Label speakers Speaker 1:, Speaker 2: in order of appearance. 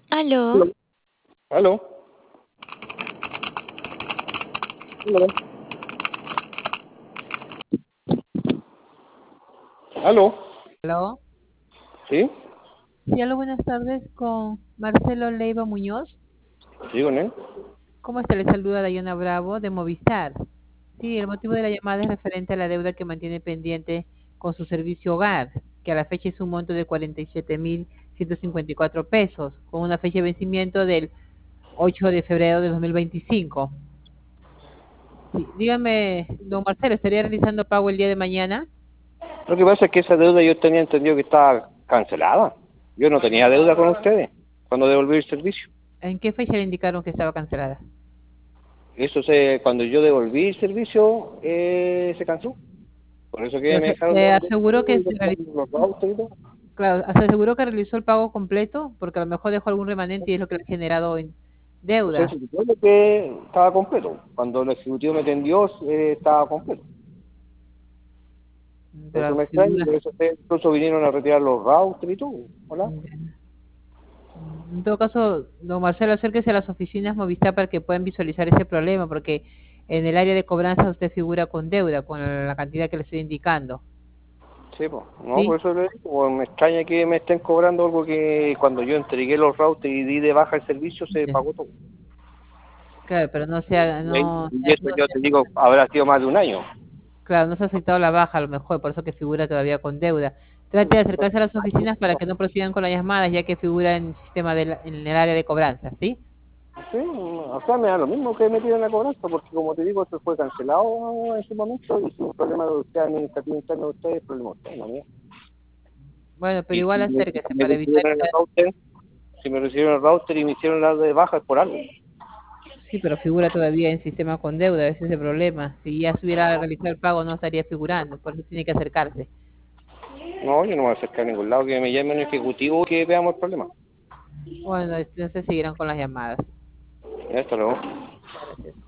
Speaker 1: Aló,
Speaker 2: Aló, aló, aló, aló,
Speaker 3: Aló.
Speaker 2: ¿sí?
Speaker 3: Sí, aló, buenas tardes con Marcelo Leiva Muñoz.
Speaker 2: ¿Sí con él?
Speaker 3: ¿Cómo está? Le saluda Dayana Bravo de Movistar. Sí, el motivo de la llamada es referente a la deuda que mantiene pendiente con su servicio hogar, que a la fecha es un monto de 47.154 pesos, con una fecha de vencimiento del 8 de febrero de 2025. Sí, dígame, don Marcelo, ¿estaría realizando pago el día de mañana?
Speaker 2: Lo que pasa es que esa deuda yo tenía entendido que estaba cancelada. Yo no tenía deuda con ustedes cuando devolví el servicio.
Speaker 3: ¿En qué fecha le indicaron que estaba cancelada?
Speaker 2: Cuando yo devolví el servicio, se canceló. Por eso que
Speaker 3: Pero
Speaker 2: me dejaron
Speaker 3: se
Speaker 2: devolver
Speaker 3: aseguró que
Speaker 2: y
Speaker 3: se realizó.
Speaker 2: dejaron los routers y todo.
Speaker 3: Claro, ¿se aseguró que realizó el pago completo? Porque a lo mejor dejó algún remanente y es lo que le ha generado en
Speaker 2: O sea,
Speaker 3: deuda.
Speaker 2: se supone que estaba completo. Cuando el ejecutivo me atendió, estaba completo. Por eso
Speaker 3: Pero
Speaker 2: me extraña,
Speaker 3: figura.
Speaker 2: por eso incluso vinieron a retirar los routers y todo. Hola.
Speaker 3: En todo caso, don Marcelo, acérquese a las oficinas Movistar para que puedan visualizar ese problema, porque en el área de cobranza usted figura con deuda, con la cantidad que le estoy indicando.
Speaker 2: Sí, pues, no,
Speaker 3: ¿Sí?
Speaker 2: por eso le digo, pues, me extraña que me estén cobrando algo que cuando yo entregué los routers y di de baja el servicio se
Speaker 3: Ya.
Speaker 2: pagó todo.
Speaker 3: Claro, pero no se ha, no,
Speaker 2: Y eso
Speaker 3: no
Speaker 2: yo
Speaker 3: se
Speaker 2: te digo, habrá sido más de un año.
Speaker 3: claro, no se ha aceptado la baja a lo mejor, por eso que figura todavía con deuda. Trate de acercarse a las oficinas para que no procedan con las llamadas, ya que figura en el sistema en el área de cobranza, ¿sí?
Speaker 2: Sí, o sea, me da lo mismo que me tiren la cobranza, porque como te digo, esto fue cancelado en su momento y si un problema de usted administrativo interno de ustedes, problema de ustedes, no mío.
Speaker 3: Bueno, pero
Speaker 2: Y
Speaker 3: igual
Speaker 2: si
Speaker 3: acérquese
Speaker 2: me
Speaker 3: para evitar
Speaker 2: recibieron el
Speaker 3: esa...
Speaker 2: router, si me recibieron el router y me hicieron la de baja es por algo.
Speaker 3: Sí, pero figura todavía en sistema con deuda, ese es el problema. Si ya se hubiera realizado el pago, no estaría figurando, por eso tiene que acercarse.
Speaker 2: No, yo no me voy a acercar a ningún lado, que me llame un ejecutivo que veamos el problema.
Speaker 3: Bueno, entonces seguirán con las llamadas.
Speaker 2: Ya, hasta luego.
Speaker 3: Gracias.